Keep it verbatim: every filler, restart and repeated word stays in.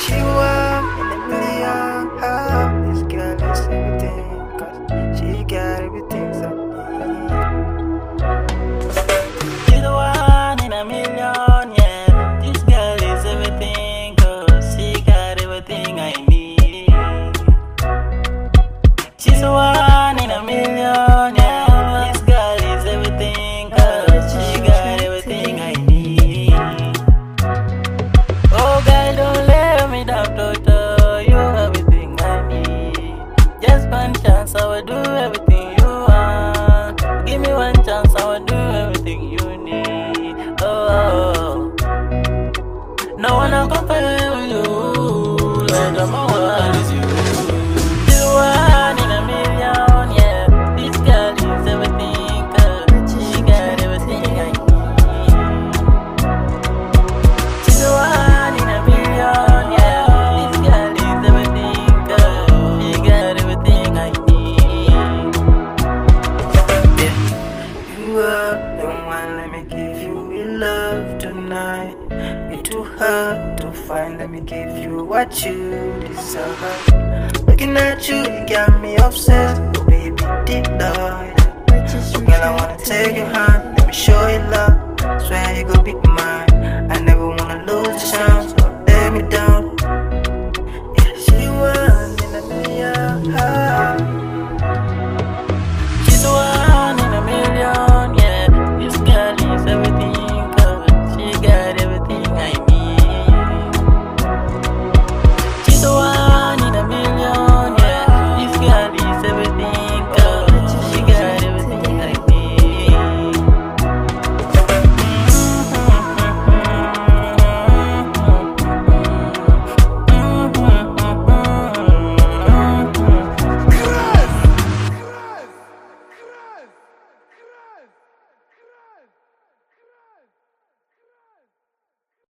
She one in a million. How this girl is everything, cause she got everything I need. She's the one in a million, yeah. This girl is everything, cause she got everything I need. She's the one in a million, yeah. This girl is everything, cause she got everything I need. Oh girl, don't let me down, Toto. You everything I need. Just one chance, I will do everything you want. Give me one chance, I will do everything you need. Oh, no one will compare with you. Lord, number one is you. The one in a million, yeah. This girl is everything, cause she got everything I need. She's the one in a million, yeah. This girl is everything, cause she got everything I need. You are the one, let me give you real love tonight. You're too hard to find, let me give you what you deserve. Looking at you, you got me obsessed. Oh baby, deep down. Oh girl, I wanna take your hand, let me show you love. Swear you go be